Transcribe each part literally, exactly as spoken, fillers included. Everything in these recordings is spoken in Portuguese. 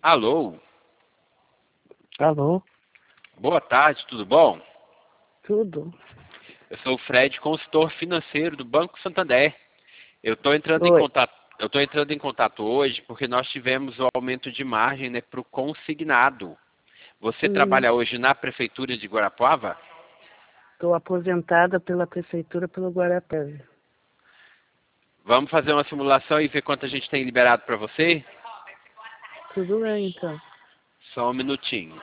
Alô, Alô? boa tarde, tudo bom? Tudo? Eu sou o Fred, consultor financeiro do Banco Santander. Eu estou entrando em Oi. contato, eu estou entrando em contato hoje porque nós tivemos o aumento de margem, né, para o consignado. Você Hum, trabalha hoje na prefeitura de Guarapuava? Estou aposentada pela prefeitura pelo Guarapé. Vamos fazer uma simulação e ver quanto a gente tem liberado para você? Tudo bem, então. Só um minutinho.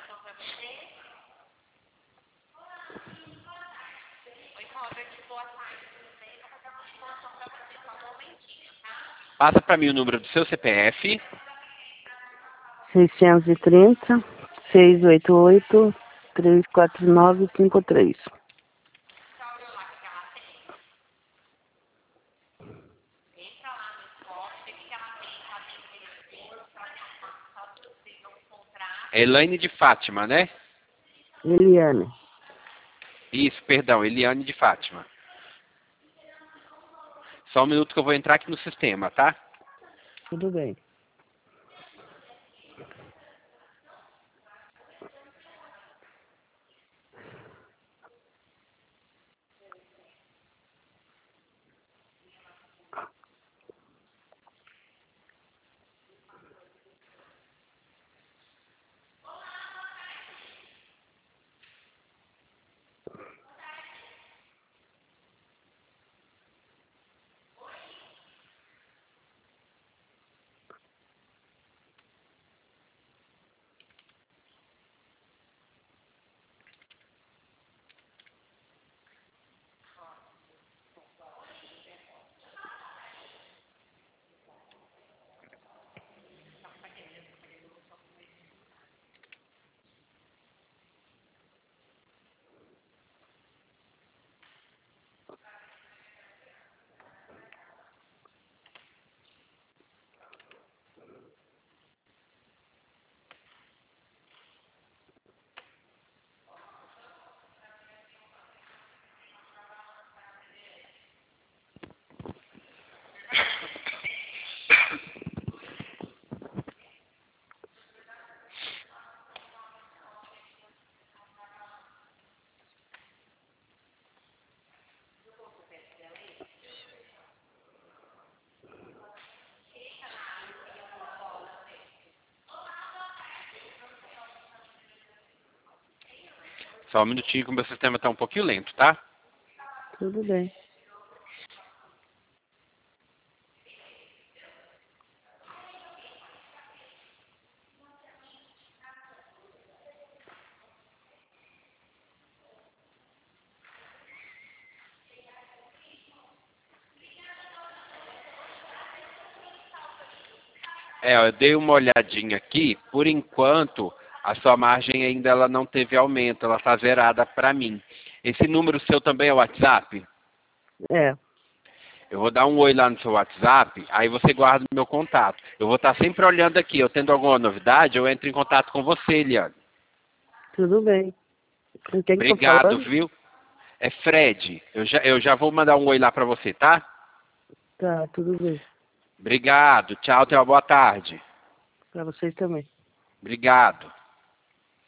Passa para mim o número do seu C P F. seiscentos e trinta, seiscentos e oitenta e oito, trezentos e quarenta e nove, cinquenta e três. É Elaine de Fátima, né? Eliane. Isso, perdão, Eliane de Fátima. Só um minuto que eu vou entrar aqui no sistema, tá? Tudo bem. Só um minutinho que o meu sistema está um pouquinho lento, tá? Tudo bem. É, ó, eu dei uma olhadinha aqui. Por enquanto, a sua margem ainda ela não teve aumento, ela está zerada para mim. Esse número seu também é o WhatsApp? É, Eu vou dar um oi lá no seu WhatsApp, aí você guarda o meu contato. Eu vou estar sempre olhando aqui. Eu tendo alguma novidade, eu entro em contato com você, Eliane. tudo bem. Com quem que estou Obrigado, falando? viu? É Fred. Eu já, eu já vou mandar um oi lá para você, tá? Tá, tudo bem. Obrigado. Tchau, tenha uma boa tarde. Para vocês também. Obrigado.